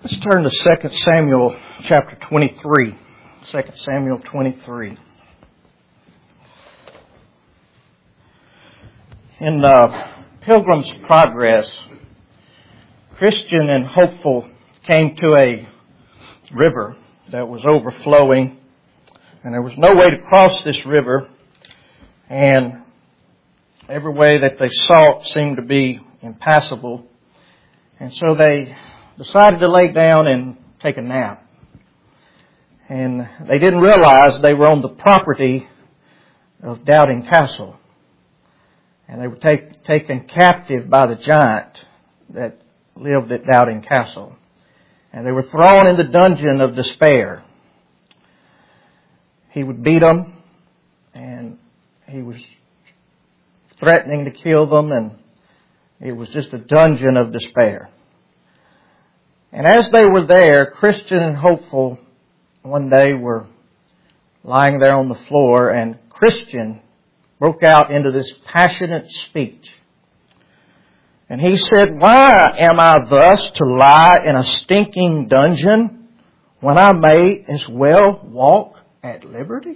Let's turn to 2 Samuel chapter 23. 2 Samuel 23. In Pilgrim's Progress, Christian and Hopeful came to a river that was overflowing, and there was no way to cross this river, and every way that they sought seemed to be impassable. And so they decided to lay down and take a nap. And they didn't realize they were on the property of Doubting Castle. And they were taken captive by the giant that lived at Doubting Castle. And they were thrown in the dungeon of despair. He would beat them, and he was threatening to kill them, and it was just a dungeon of despair. And as they were there, Christian and Hopeful one day were lying there on the floor, and Christian broke out into this passionate speech. And he said, "Why am I thus to lie in a stinking dungeon when I may as well walk at liberty?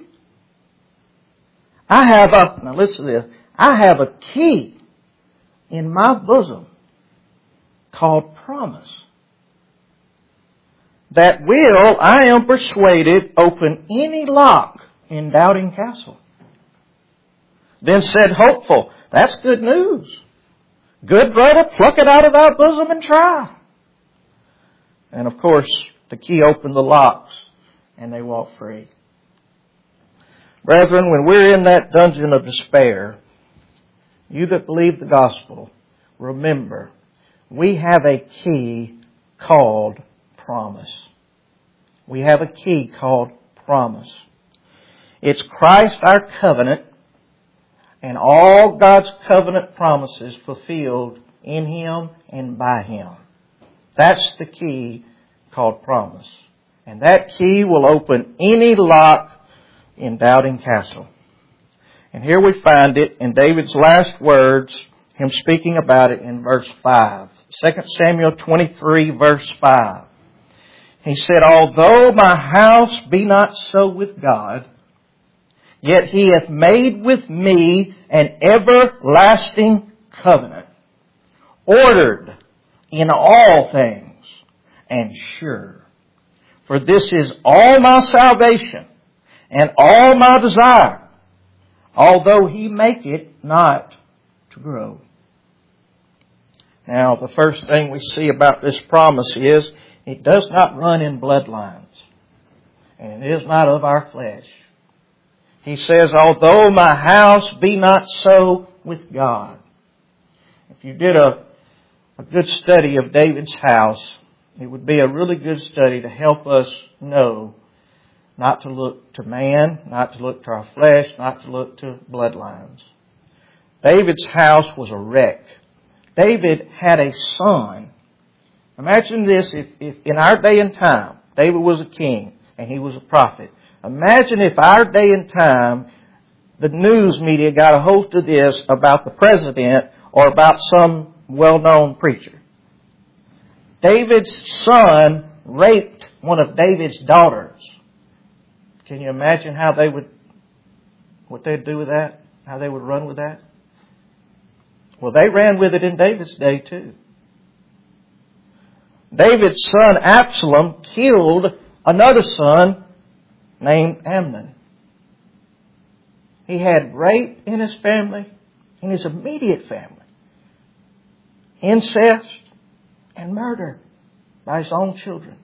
Now listen to this, I have a key in my bosom called promise that will, I am persuaded, open any lock in Doubting Castle." Then said Hopeful, "That's good news. Good brother, pluck it out of thy bosom and try." And of course, the key opened the locks and they walked free. Brethren, when we're in that dungeon of despair, you that believe the gospel, remember, we have a key called promise. We have a key called promise. It's Christ, our covenant, and all God's covenant promises fulfilled in Him and by Him. That's the key called promise. And that key will open any lock in Doubting Castle. And here we find it in David's last words, him speaking about it in verse 5. 2 Samuel 23 verse 5. He said, "Although my house be not so with God, yet He hath made with me an everlasting covenant, ordered in all things and sure. For this is all my salvation and all my desire, although He make it not to grow." Now, the first thing we see about this promise is it does not run in bloodlines, and it is not of our flesh. He says, "Although my house be not so with God." If you did a good study of David's house, it would be a really good study to help us know not to look to man, not to look to our flesh, not to look to bloodlines. David's house was a wreck. David had a son. Imagine this, if in our day and time, David was a king and he was a prophet. Imagine if our day and time, the news media got a hold of this about the president or about some well-known preacher. David's son raped one of David's daughters. Can you imagine what they'd do with that? How they would run with that? Well, they ran with it in David's day too. David's son Absalom killed another son named Amnon. He had rape in his family, in his immediate family, incest and murder by his own children.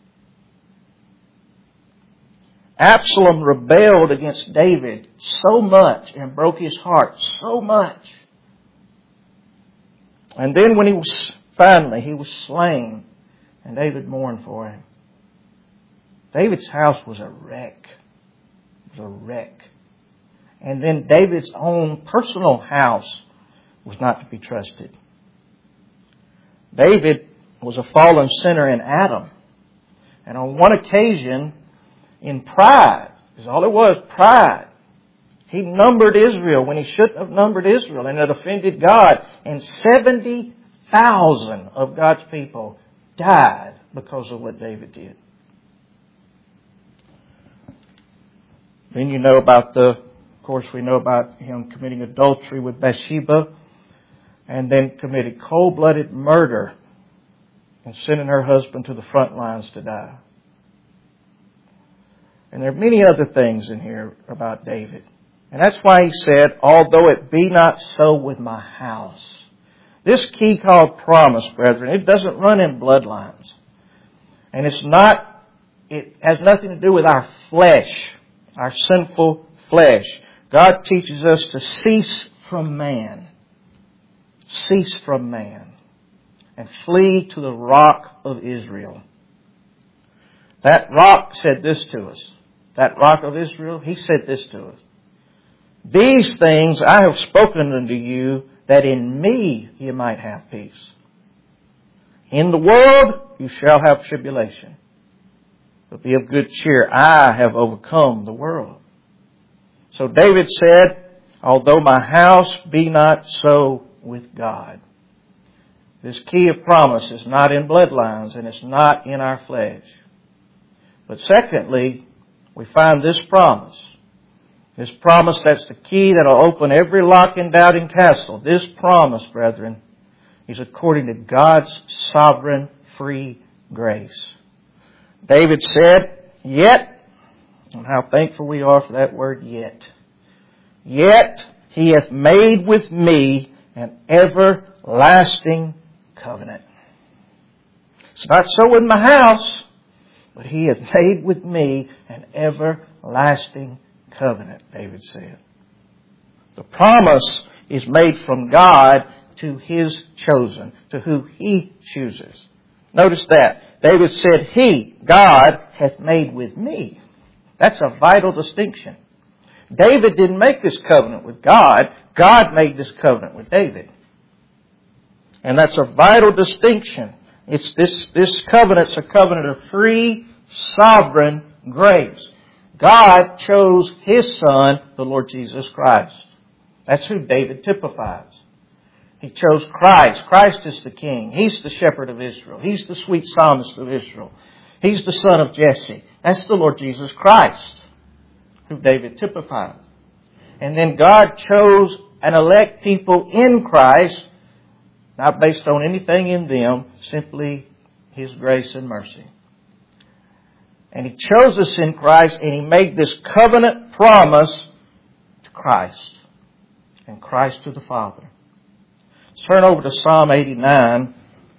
Absalom rebelled against David so much and broke his heart so much. And then when he was slain, and David mourned for him. David's house was a wreck. It was a wreck. And then David's own personal house was not to be trusted. David was a fallen sinner in Adam. And on one occasion, in pride, because all it was, pride, he numbered Israel when he shouldn't have numbered Israel, and it offended God. And 70,000 of God's people died because of what David did. Then you know about of course we know about him committing adultery with Bathsheba and then committing cold-blooded murder and sending her husband to the front lines to die. And there are many other things in here about David. And that's why he said, although it be not so with my house. This key called promise, brethren, it doesn't run in bloodlines. And it has nothing to do with our flesh, our sinful flesh. God teaches us to cease from man. Cease from man. And flee to the rock of Israel. That rock said this to us. That rock of Israel, he said this to us. These things I have spoken unto you, that in me you might have peace. In the world you shall have tribulation. But be of good cheer. I have overcome the world. So David said, although my house be not so with God. This key of promise is not in bloodlines and it's not in our flesh. But secondly, we find this promise. This promise that's the key that will open every lock and doubting castle. This promise, brethren, is according to God's sovereign free grace. David said, yet, and how thankful we are for that word yet. Yet he hath made with me an everlasting covenant. It's not so with my house, but he hath made with me an everlasting covenant, David said. The promise is made from God to His chosen, to who He chooses. Notice that. David said, He, God, hath made with me. That's a vital distinction. David didn't make this covenant with God. God made this covenant with David. And that's a vital distinction. It's this covenant's a covenant of free, sovereign grace. God chose His Son, the Lord Jesus Christ. That's who David typifies. He chose Christ. Christ is the King. He's the shepherd of Israel. He's the sweet psalmist of Israel. He's the son of Jesse. That's the Lord Jesus Christ, who David typified. And then God chose and elect people in Christ, not based on anything in them, simply His grace and mercy. And He chose us in Christ, and He made this covenant promise to Christ, and Christ to the Father. Let's turn over to Psalm 89.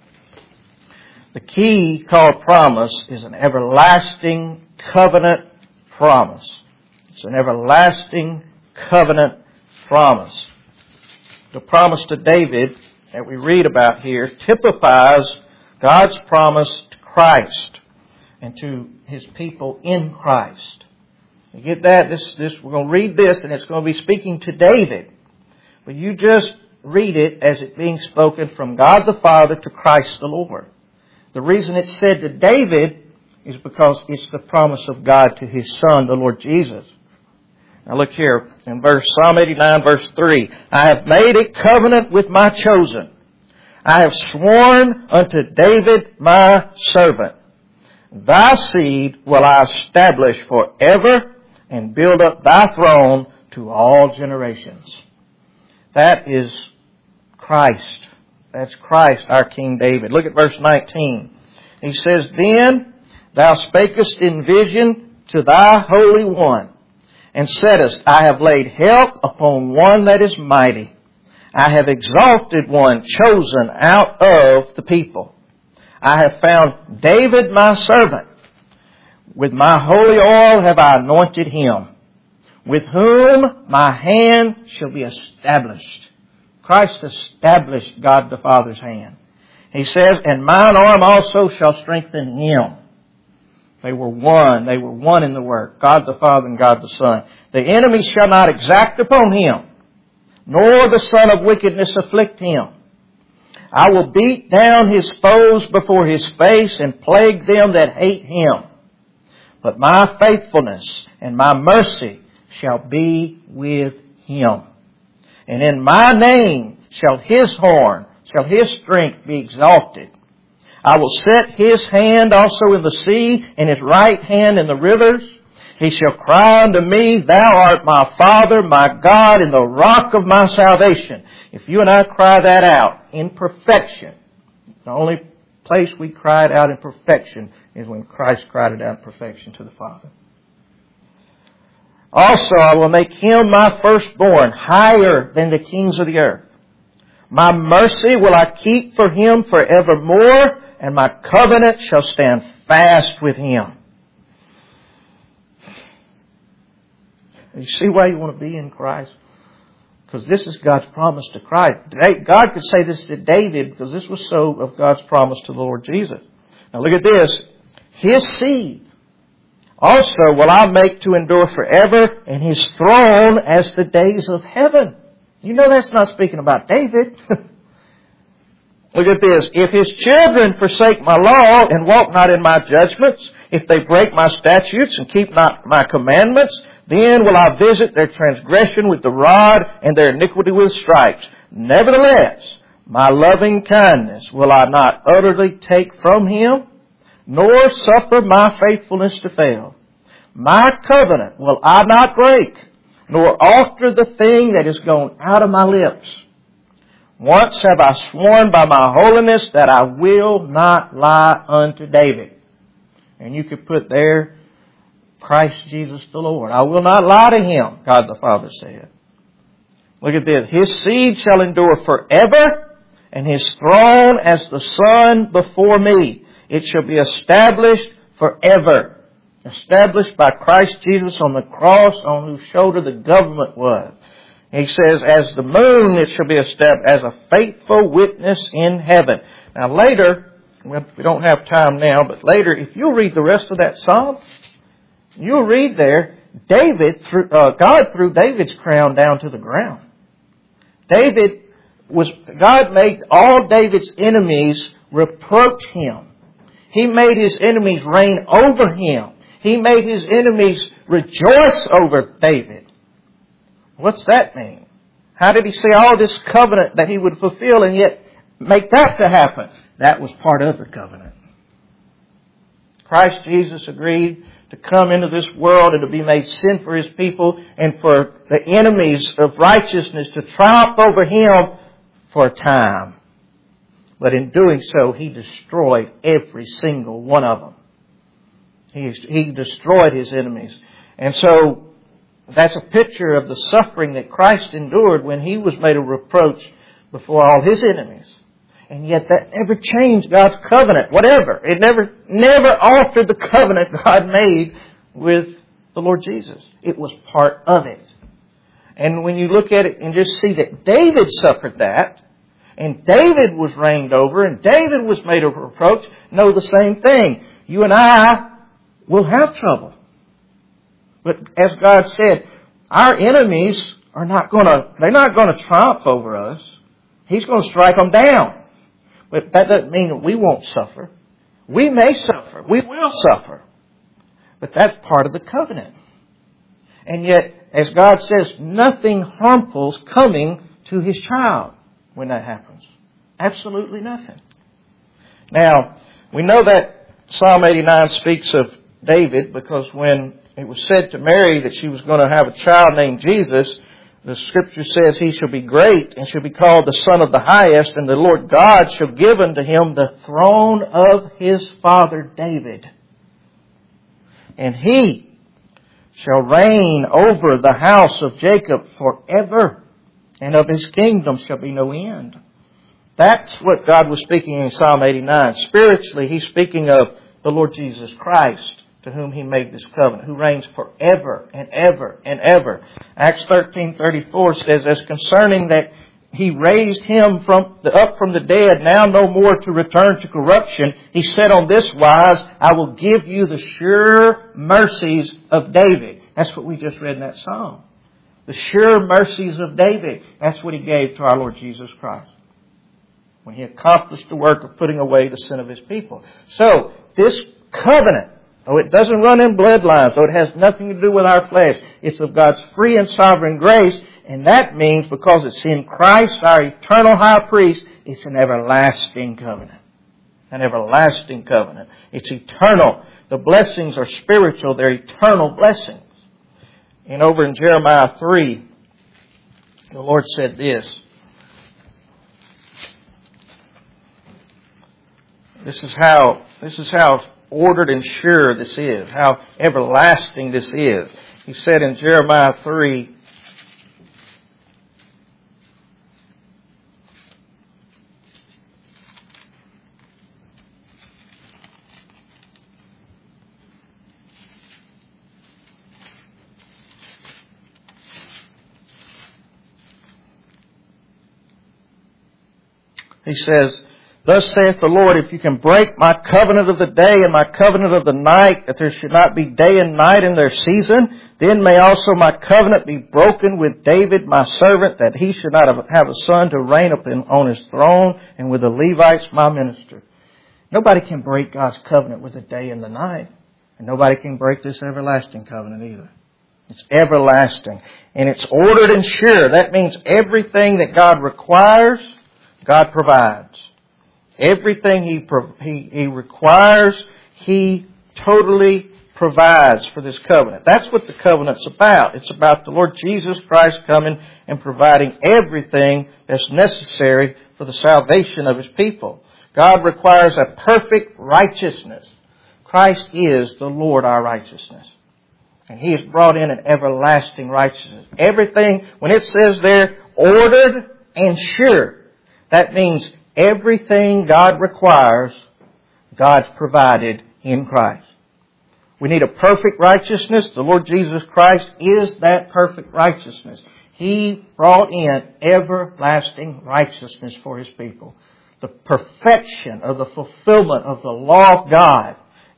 The key called promise is an everlasting covenant promise. It's an everlasting covenant promise. The promise to David that we read about here typifies God's promise to Christ and to His people in Christ. You get that? We're going to read this and it's going to be speaking to David. But you just read it as it being spoken from God the Father to Christ the Lord. The reason it's said to David is because it's the promise of God to His Son, the Lord Jesus. Now look here in Psalm 89 verse 3. I have made a covenant with my chosen. I have sworn unto David my servant. Thy seed will I establish forever and build up thy throne to all generations. That is Christ. That's Christ, our King David. Look at verse 19. He says, Then thou spakest in vision to thy Holy One, and saidest, I have laid help upon one that is mighty. I have exalted one chosen out of the people. I have found David my servant. With my holy oil have I anointed him, with whom my hand shall be established. Christ established God the Father's hand. He says, and mine arm also shall strengthen him. They were one. They were one in the work. God the Father and God the Son. The enemy shall not exact upon him, nor the son of wickedness afflict him. I will beat down his foes before his face and plague them that hate him. But my faithfulness and my mercy shall be with him. And in my name shall his horn, shall his strength be exalted. I will set His hand also in the sea, and His right hand in the rivers. He shall cry unto me, Thou art my Father, my God, and the rock of my salvation. If you and I cry that out in perfection, the only place we cry it out in perfection is when Christ cried it out in perfection to the Father. Also, I will make Him my firstborn, higher than the kings of the earth. My mercy will I keep for Him forevermore, and my covenant shall stand fast with Him. You see why you want to be in Christ? Because this is God's promise to Christ. God could say this to David because this was so of God's promise to the Lord Jesus. Now look at this. His seed also will I make to endure forever, and His throne as the days of heaven. You know that's not speaking about David. Look at this. If His children forsake my law and walk not in my judgments, if they break my statutes and keep not my commandments, then will I visit their transgression with the rod and their iniquity with stripes. Nevertheless, my loving kindness will I not utterly take from him, nor suffer my faithfulness to fail. My covenant will I not break, nor alter the thing that is gone out of my lips. Once have I sworn by my holiness that I will not lie unto David. And you could put there, Christ Jesus the Lord. I will not lie to Him, God the Father said. Look at this. His seed shall endure forever, and His throne as the sun before me. It shall be established forever. Established by Christ Jesus on the cross, on whose shoulder the government was. He says, as the moon it shall be established as a faithful witness in heaven. Now later, we don't have time now, but later, if you'll read the rest of that psalm, you'll read there, God threw David's crown down to the ground. God made all David's enemies reproach him. He made his enemies reign over him. He made his enemies rejoice over David. What's that mean? How did He say all this covenant that He would fulfill and yet make that to happen? That was part of the covenant. Christ Jesus agreed to come into this world and to be made sin for His people and for the enemies of righteousness to triumph over Him for a time. But in doing so, He destroyed every single one of them. He destroyed His enemies. And so, that's a picture of the suffering that Christ endured when He was made a reproach before all His enemies. And yet that never changed God's covenant, whatever. It never altered the covenant God made with the Lord Jesus. It was part of it. And when you look at it and just see that David suffered that, and David was reigned over, and David was made a reproach, know the same thing. You and I will have trouble. But as God said, our enemies they're not going to triumph over us. He's going to strike them down. But that doesn't mean that we won't suffer. We may suffer. We will suffer. But that's part of the covenant. And yet, as God says, nothing harmful is coming to His child when that happens. Absolutely nothing. Now, we know that Psalm 89 speaks of David because when it was said to Mary that she was going to have a child named Jesus, the Scripture says He shall be great and shall be called the Son of the Highest, and the Lord God shall give unto Him the throne of His father David. And He shall reign over the house of Jacob forever, and of His kingdom shall be no end. That's what God was speaking in Psalm 89. Spiritually, He's speaking of the Lord Jesus Christ, to whom He made this covenant, who reigns forever and ever and ever. Acts 13:34 says, as concerning that He raised Him up from the dead, now no more to return to corruption, He said on this wise, I will give you the sure mercies of David. That's what we just read in that psalm. The sure mercies of David. That's what He gave to our Lord Jesus Christ, when He accomplished the work of putting away the sin of His people. So, this covenant, though it doesn't run in bloodlines, though it has nothing to do with our flesh, it's of God's free and sovereign grace, and that means because it's in Christ, our eternal high priest, it's an everlasting covenant. An everlasting covenant. It's eternal. The blessings are spiritual. They're eternal blessings. And over in Jeremiah 3, the Lord said this. This is how ordered and sure this is. How everlasting this is. He said in Jeremiah 3, he says, Thus saith the Lord, if you can break my covenant of the day and my covenant of the night, that there should not be day and night in their season, then may also my covenant be broken with David my servant, that he should not have a son to reign on his throne, and with the Levites my minister. Nobody can break God's covenant with the day and the night. And nobody can break this everlasting covenant either. It's everlasting. And it's ordered and sure. That means everything that God requires, God provides. Everything He requires, He totally provides for this covenant. That's what the covenant's about. It's about the Lord Jesus Christ coming and providing everything that's necessary for the salvation of His people. God requires a perfect righteousness. Christ is the Lord our righteousness. And He has brought in an everlasting righteousness. Everything, when it says there, ordered and sure, that means everything God requires, God's provided in Christ. We need a perfect righteousness. The Lord Jesus Christ is that perfect righteousness. He brought in everlasting righteousness for His people. The perfection of the fulfillment of the law of God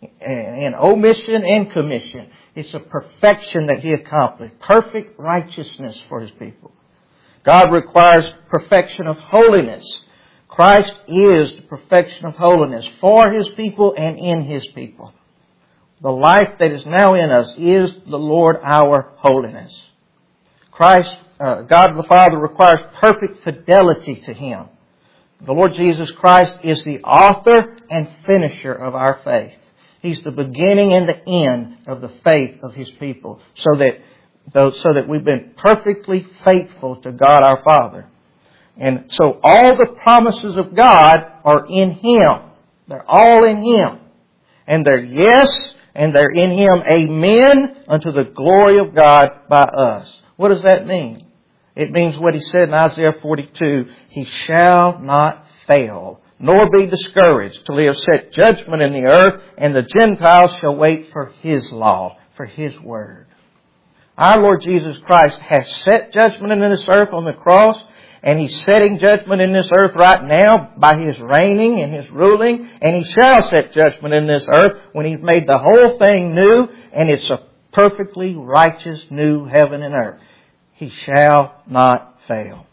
in omission and commission. It's a perfection that He accomplished. Perfect righteousness for His people. God requires perfection of holiness. Christ is the perfection of holiness for His people and in His people. The life that is now in us is the Lord our holiness. Christ, God the Father requires perfect fidelity to Him. The Lord Jesus Christ is the author and finisher of our faith. He's the beginning and the end of the faith of His people, so that we've been perfectly faithful to God our Father. And so all the promises of God are in Him. They're all in Him. And they're yes, and they're in Him, amen, unto the glory of God by us. What does that mean? It means what He said in Isaiah 42, He shall not fail, nor be discouraged, till He have set judgment in the earth, and the Gentiles shall wait for His law, for His word. Our Lord Jesus Christ has set judgment in this earth on the cross, and He's setting judgment in this earth right now by His reigning and His ruling. And He shall set judgment in this earth when He's made the whole thing new. And it's a perfectly righteous new heaven and earth. He shall not fail.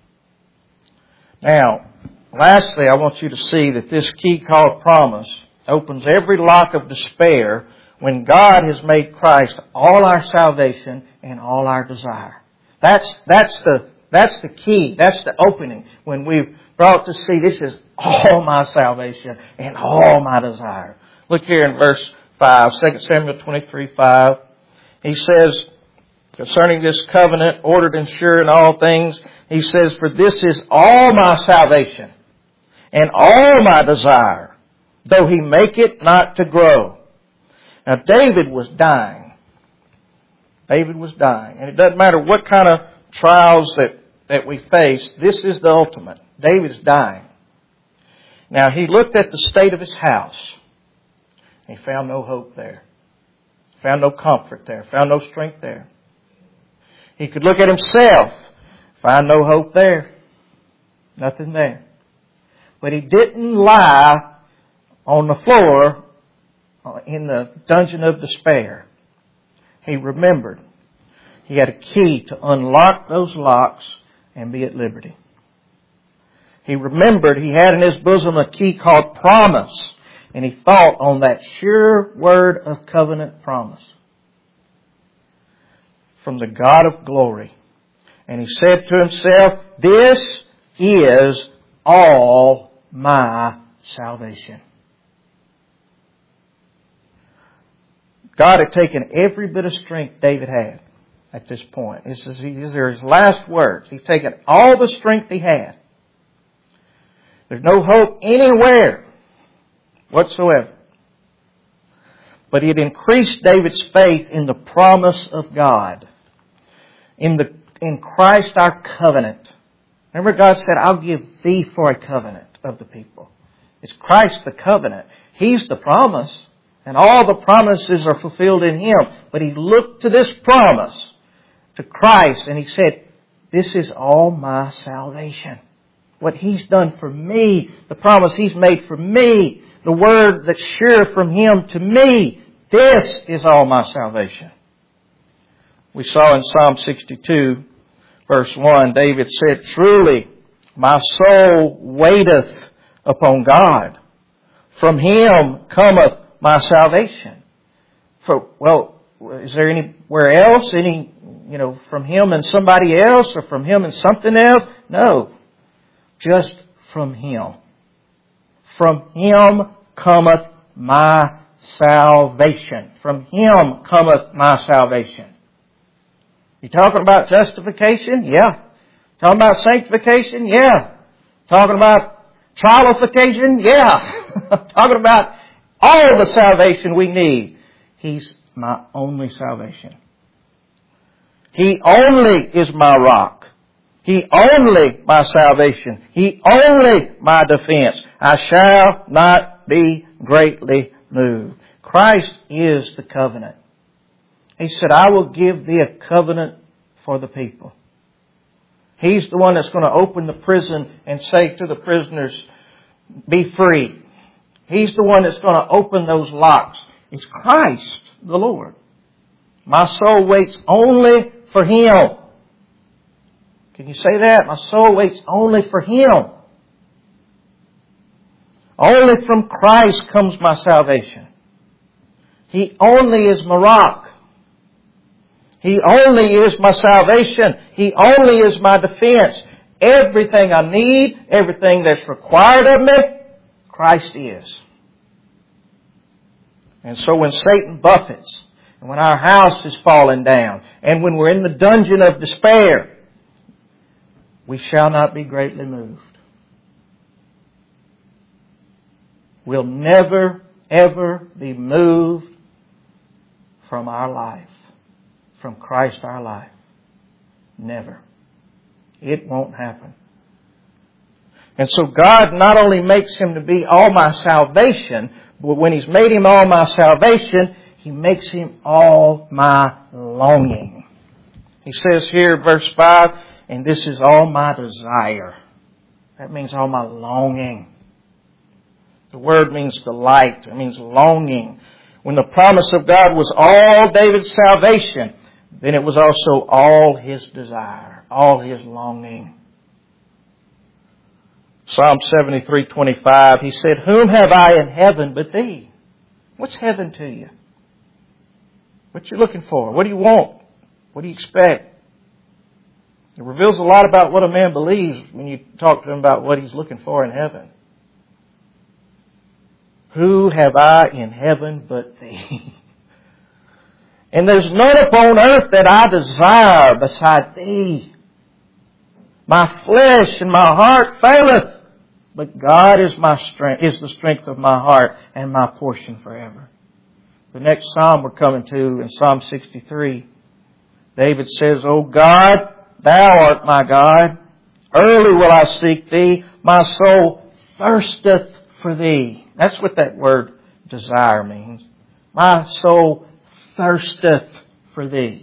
Now, lastly, I want you to see that this key called promise opens every lock of despair when God has made Christ all our salvation and all our desire. That's the key. That's the opening. When we've brought to see this is all my salvation and all my desire. Look here in verse 5, 2 Samuel 23:5. He says, concerning this covenant, ordered and sure in all things, He says, for this is all my salvation and all my desire, though He make it not to grow. Now David was dying. David was dying. And it doesn't matter what kind of trials that we face, this is the ultimate. David's dying. Now he looked at the state of his house. He found no hope there. Found no comfort there. Found no strength there. He could look at himself. Find no hope there. Nothing there. But he didn't lie on the floor in the dungeon of despair. He remembered. He had a key to unlock those locks and be at liberty. He remembered he had in his bosom a key called promise. And he thought on that sure word of covenant promise from the God of glory. And he said to himself, this is all my salvation. God had taken every bit of strength David had at this point. These are his last words. He's taken all the strength he had. There's no hope anywhere whatsoever. But it increased David's faith in the promise of God. In Christ our covenant. Remember, God said, I'll give thee for a covenant of the people. It's Christ the covenant. He's the promise. And all the promises are fulfilled in Him. But he looked to this promise, to Christ, and he said, this is all my salvation. What He's done for me, the promise He's made for me, the word that's sure from Him to me, this is all my salvation. We saw in Psalm 62, verse 1, David said, truly, my soul waiteth upon God. From Him cometh my salvation. Is there anywhere else? From Him and somebody else, or from Him and something else? No. Just from Him. From Him cometh my salvation. From Him cometh my salvation. You talking about justification? Yeah. Talking about sanctification? Yeah. Talking about trialification? Yeah. Talking about all the salvation we need. He's my only salvation. He only is my rock. He only my salvation. He only my defense. I shall not be greatly moved. Christ is the covenant. He said, I will give thee a covenant for the people. He's the one that's going to open the prison and say to the prisoners, be free. He's the one that's going to open those locks. It's Christ the Lord. My soul waits only for Him. Can you say that? My soul waits only for Him. Only from Christ comes my salvation. He only is my rock. He only is my salvation. He only is my defense. Everything I need, everything that's required of me, Christ is. And so when Satan buffets, and when our house is falling down, and when we're in the dungeon of despair, we shall not be greatly moved. We'll never, ever be moved from our life, from Christ our life. Never. It won't happen. And so God not only makes Him to be all my salvation, but when He's made Him all my salvation, He makes Him all my longing. He says here, verse 5, and this is all my desire. That means all my longing. The word means delight. It means longing. When the promise of God was all David's salvation, then it was also all his desire, all his longing. Psalm 73:25, he said, whom have I in heaven but thee? What's heaven to you? What you looking for? What do you want? What do you expect? It reveals a lot about what a man believes when you talk to him about what he's looking for in heaven. Who have I in heaven but thee? And there's none upon earth that I desire beside thee. My flesh and my heart faileth, but God is my strength, is the strength of my heart and my portion forever. The next psalm we're coming to, in Psalm 63, David says, O God, Thou art my God. Early will I seek Thee. My soul thirsteth for Thee. That's what that word desire means. My soul thirsteth for Thee.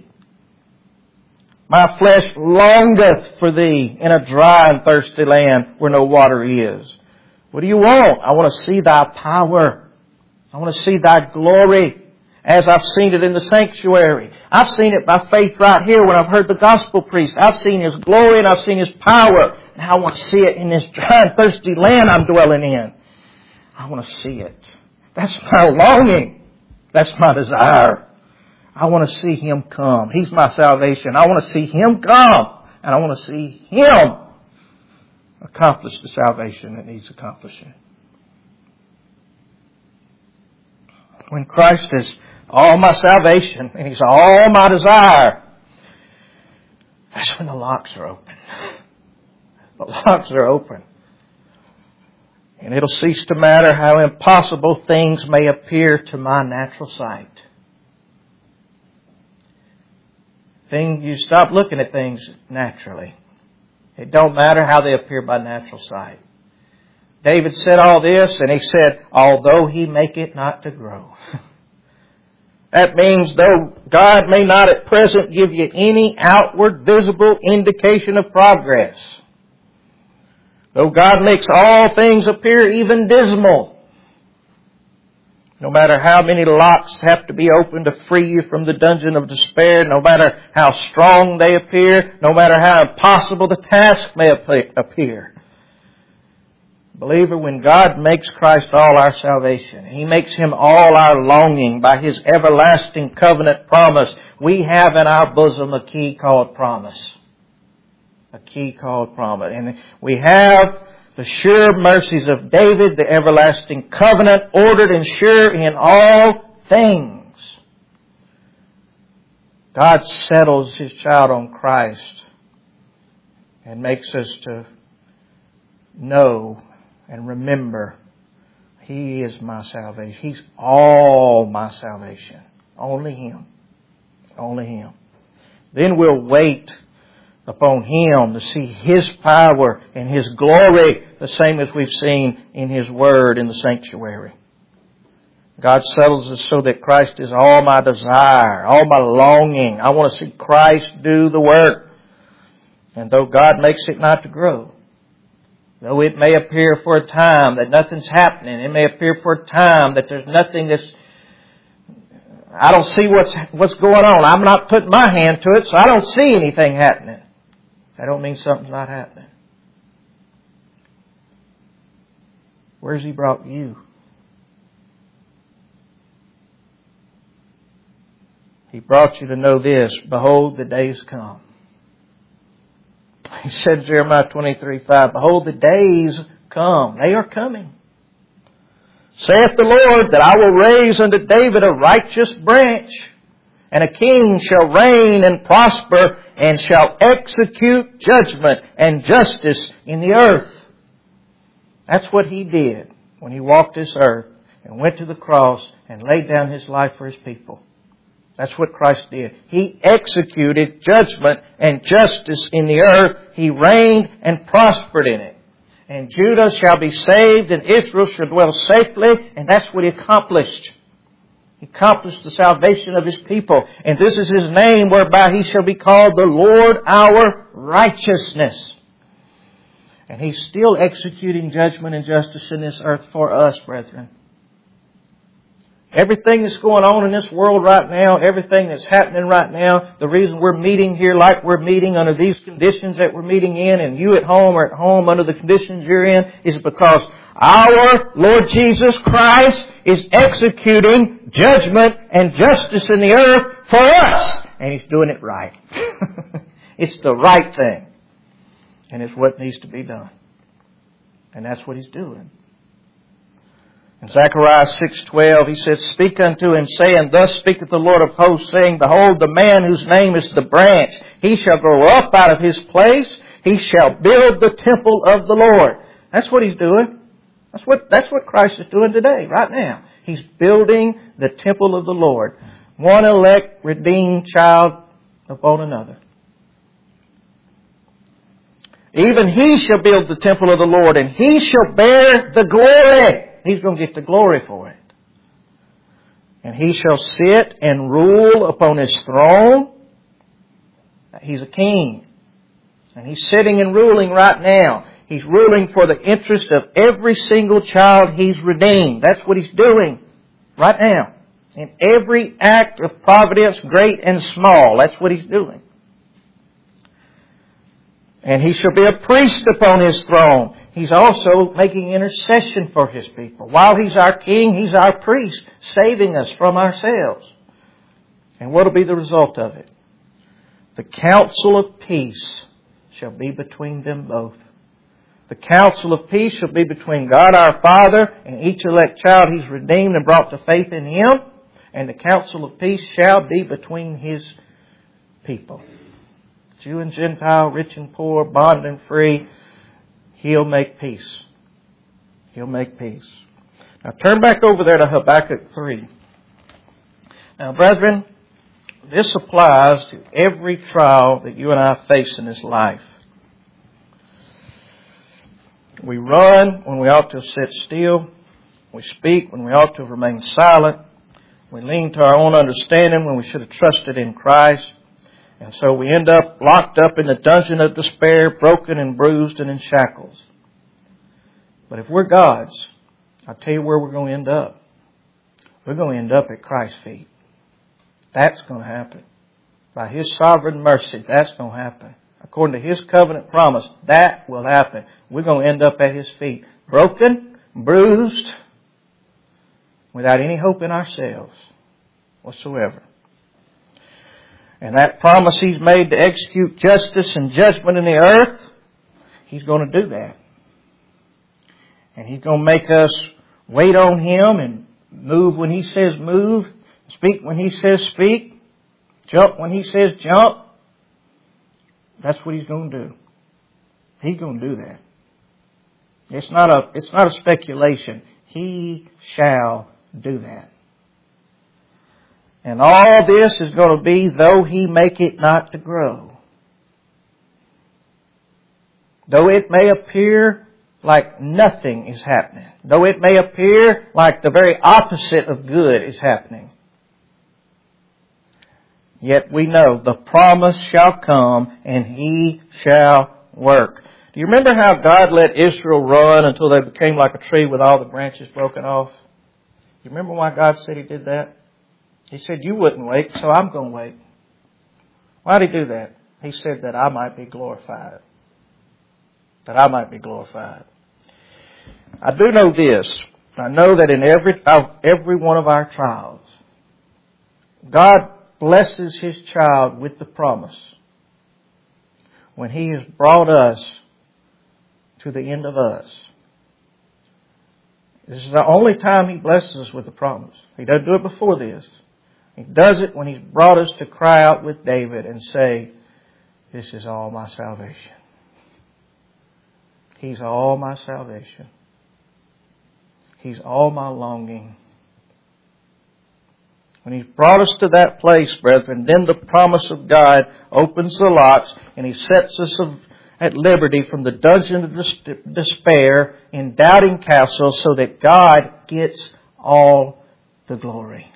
My flesh longeth for Thee in a dry and thirsty land where no water is. What do you want? I want to see Thy power. I want to see Thy glory as I've seen it in the sanctuary. I've seen it by faith right here when I've heard the gospel preached. I've seen His glory and I've seen His power. And I want to see it in this dry and thirsty land I'm dwelling in. I want to see it. That's my longing. That's my desire. I want to see Him come. He's my salvation. I want to see Him come. And I want to see Him accomplish the salvation that needs accomplishing. When Christ has all my salvation, and He's all my desire, that's when the locks are open. The locks are open. And it'll cease to matter how impossible things may appear to my natural sight. You stop looking at things naturally. It don't matter how they appear by natural sight. David said all this, and he said, although he make it not to grow. That means though God may not at present give you any outward visible indication of progress, though God makes all things appear even dismal, no matter how many locks have to be opened to free you from the dungeon of despair, no matter how strong they appear, no matter how impossible the task may appear. Believer, when God makes Christ all our salvation, He makes Him all our longing by His everlasting covenant promise, we have in our bosom a key called promise. A key called promise. And we have the sure mercies of David, the everlasting covenant, ordered and sure in all things. God settles His child on Christ and makes us to know and remember He is my salvation. He's all my salvation. Only Him. Only Him. Then we'll wait upon Him to see His power and His glory, the same as we've seen in His Word in the sanctuary. God settles us so that Christ is all my desire, all my longing. I want to see Christ do the work. And though God makes it not to grow, though it may appear for a time that nothing's happening, it may appear for a time that there's nothing I don't see what's going on. I'm not putting my hand to it, so I don't see anything happening. That don't mean something's not happening. Where's He brought you? He brought you to know this. Behold, the days come. He said in Jeremiah 23:5, behold, the days come. They are coming. Saith the Lord, that I will raise unto David a righteous branch, and a king shall reign and prosper, and shall execute judgment and justice in the earth. That's what He did when He walked this earth and went to the cross and laid down His life for His people. That's what Christ did. He executed judgment and justice in the earth. He reigned and prospered in it. And Judah shall be saved and Israel shall dwell safely. And that's what He accomplished. He accomplished the salvation of His people. And this is His name whereby He shall be called the Lord our righteousness. And He's still executing judgment and justice in this earth for us, brethren. Everything that's going on in this world right now, everything that's happening right now, the reason we're meeting here like we're meeting under these conditions that we're meeting in, and you at home are at home under the conditions you're in, is because our Lord Jesus Christ is executing judgment and justice in the earth for us. And He's doing it right. It's the right thing. And it's what needs to be done. And that's what He's doing. In Zechariah 6:12, He says, speak unto him, saying, thus speaketh the Lord of hosts, saying, behold, the man whose name is the branch, he shall grow up out of his place, he shall build the temple of the Lord. That's what He's doing. That's what Christ is doing today, right now. He's building the temple of the Lord. One elect, redeemed child upon another. Even he shall build the temple of the Lord, and he shall bear the glory. He's going to get the glory for it. And He shall sit and rule upon His throne. He's a king. And He's sitting and ruling right now. He's ruling for the interest of every single child He's redeemed. That's what He's doing right now. In every act of providence, great and small, that's what He's doing. And He shall be a priest upon His throne. He's also making intercession for His people. While He's our king, He's our priest, saving us from ourselves. And what will be the result of it? The counsel of peace shall be between them both. The counsel of peace shall be between God our Father and each elect child He's redeemed and brought to faith in Him. and the counsel of peace shall be between His people. Jew and Gentile, rich and poor, bond and free, He'll make peace. He'll make peace. Now turn back over there to Habakkuk 3. Now, brethren, this applies to every trial that you and I face in this life. We run when we ought to sit still. We speak when we ought to remain silent. We lean to our own understanding when we should have trusted in Christ. And so we end up locked up in the dungeon of despair, broken and bruised and in shackles. But if we're God's, I'll tell you where we're going to end up. We're going to end up at Christ's feet. That's going to happen. By His sovereign mercy, that's going to happen. According to His covenant promise, that will happen. We're going to end up at His feet. Broken, bruised, without any hope in ourselves whatsoever. And that promise He's made to execute justice and judgment in the earth, He's going to do that. And He's going to make us wait on Him and move when He says move, speak when He says speak, jump when He says jump. That's what He's going to do. He's going to do that. It's not a speculation. He shall do that. And all this is going to be, though He make it not to grow. Though it may appear like nothing is happening. Though it may appear like the very opposite of good is happening. Yet we know the promise shall come and He shall work. Do you remember how God let Israel run until they became like a tree with all the branches broken off? You remember why God said He did that? He said, you wouldn't wait, so I'm going to wait. Why did He do that? He said that I might be glorified. That I might be glorified. I do know this. I know that in every one of our trials, God blesses His child with the promise when He has brought us to the end of us. This is the only time He blesses us with the promise. He doesn't do it before this. He does it when He's brought us to cry out with David and say, this is all my salvation. He's all my salvation. He's all my longing. When He's brought us to that place, brethren, then the promise of God opens the locks and He sets us at liberty from the dungeon of despair in Doubting Castle so that God gets all the glory.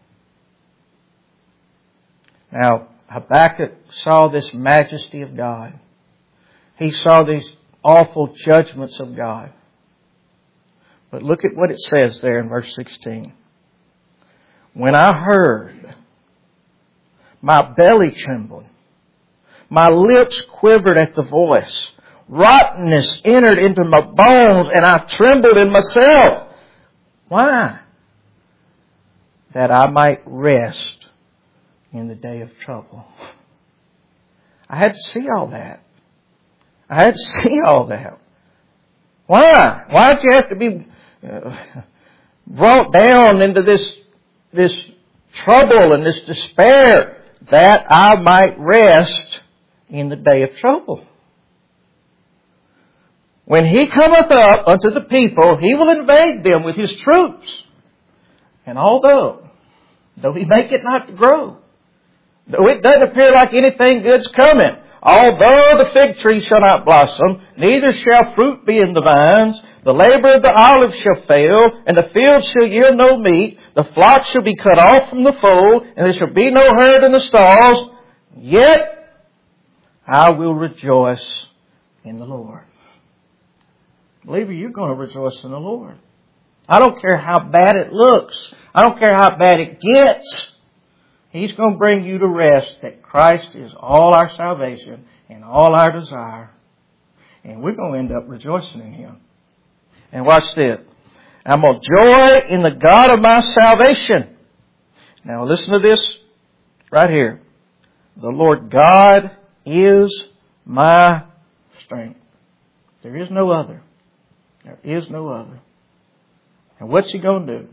Now, Habakkuk saw this majesty of God. He saw these awful judgments of God. But look at what it says there in verse 16. When I heard, my belly trembled. My lips quivered at the voice. Rottenness entered into my bones and I trembled in myself. Why? That I might rest in the day of trouble. I had to see all that. I had to see all that. Why? Why did you have to be brought down into this trouble and this despair? That I might rest in the day of trouble. When He cometh up unto the people, He will invade them with His troops. And though He make it not to grow, though it doesn't appear like anything good's coming, although the fig tree shall not blossom, neither shall fruit be in the vines, the labor of the olive shall fail, and the field shall yield no meat, the flock shall be cut off from the fold, and there shall be no herd in the stalls, yet I will rejoice in the Lord. Believer, you're going to rejoice in the Lord. I don't care how bad it looks. I don't care how bad it gets. He's going to bring you to rest that Christ is all our salvation and all our desire. And we're going to end up rejoicing in Him. And watch this. I'm going to joy in the God of my salvation. Now listen to this right here. The Lord God is my strength. There is no other. There is no other. And what's He going to do?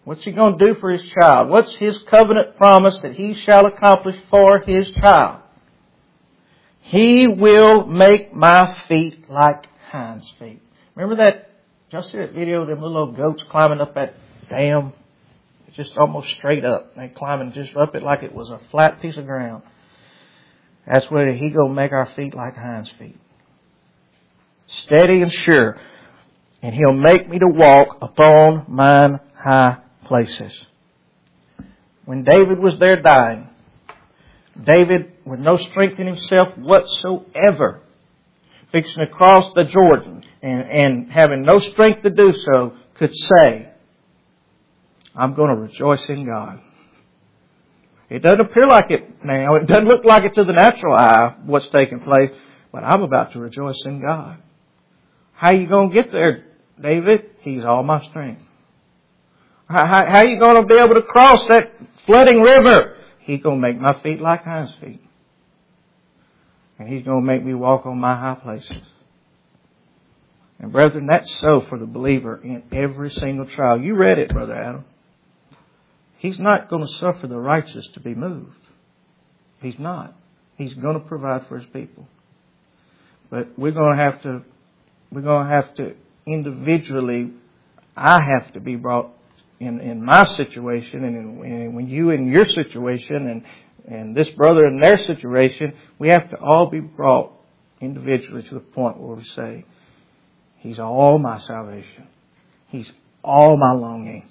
What's He going to do for His child? What's His covenant promise that He shall accomplish for His child? He will make my feet like hinds' feet. Remember that? Did y'all see that video of them little old goats climbing up that dam? It's just almost straight up. They climbing just up it like it was a flat piece of ground. That's where He going to make our feet like hinds' feet. Steady and sure. And He'll make me to walk upon mine high places. When David was there dying, David, with no strength in himself whatsoever, fixing to cross the Jordan and having no strength to do so, could say, I'm going to rejoice in God. It doesn't appear like it now. It doesn't look like it to the natural eye, what's taking place. But I'm about to rejoice in God. How are you going to get there, David? He's all my strength. How are you going to be able to cross that flooding river? He's going to make my feet like hinds' feet. And He's going to make me walk on my high places. And brethren, that's so for the believer in every single trial. You read it, Brother Adam. He's not going to suffer the righteous to be moved. He's not. He's going to provide for His people. But we're going to have to individually, I have to be brought in my situation, and when you in your situation, and this brother in their situation, we have to all be brought individually to the point where we say, He's all my salvation. He's all my longing.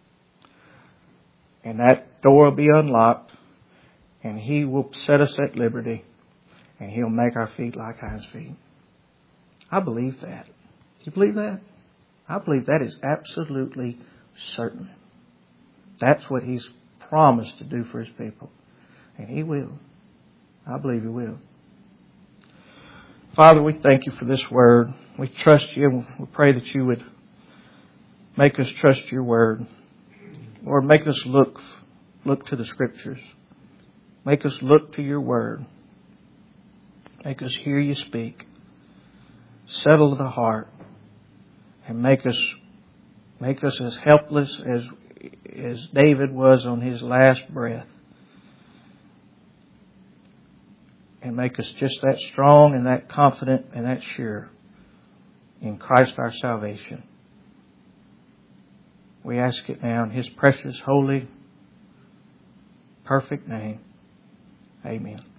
And that door will be unlocked, and He will set us at liberty, and He'll make our feet like hinds' feet. I believe that. Do you believe that? I believe that is absolutely certain. That's what He's promised to do for His people. And He will. I believe He will. Father, we thank You for this word. We trust You. We pray that You would make us trust Your word. Lord, make us look to the Scriptures. Make us look to Your word. Make us hear You speak. Settle the heart. And make us as helpless as David was on his last breath. And make us just that strong and that confident and that sure in Christ our salvation. We ask it now in His precious, holy, perfect name. Amen.